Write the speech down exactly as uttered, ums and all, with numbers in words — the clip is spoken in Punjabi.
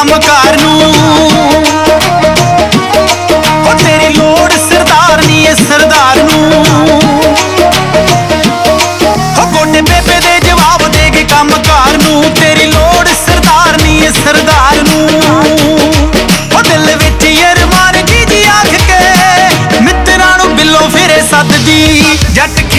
ਕੰਮ ਕਾਰ ਨੂੰ। ਹੋ ਤੇਰੀ ਲੋੜ ਸਰਦਾਰ ਨੀ ਏ ਸਰਦਾਰ ਨੂੰ। ਹੋ ਗੋਡੇ ਬੇਬੇ ਦੇ ਜਵਾਬ ਦੇ ਕੇ ਕੰਮ ਕਾਰ ਨੂੰ। ਤੇਰੀ ਲੋੜ ਸਰਦਾਰ ਨੀ ਏ ਸਰਦਾਰ ਨੂੰ। ਹੋ ਦਿਲ ਵਿੱਚ ਅਰਮਾਨ ਕੀ ਜੀ ਆਖ ਕੇ ਮਿੱਤਰਾਂ ਨੂੰ ਬਿੱਲੋ ਫਿਰੇ ਸੱਦਦੀ। ਜੱਟ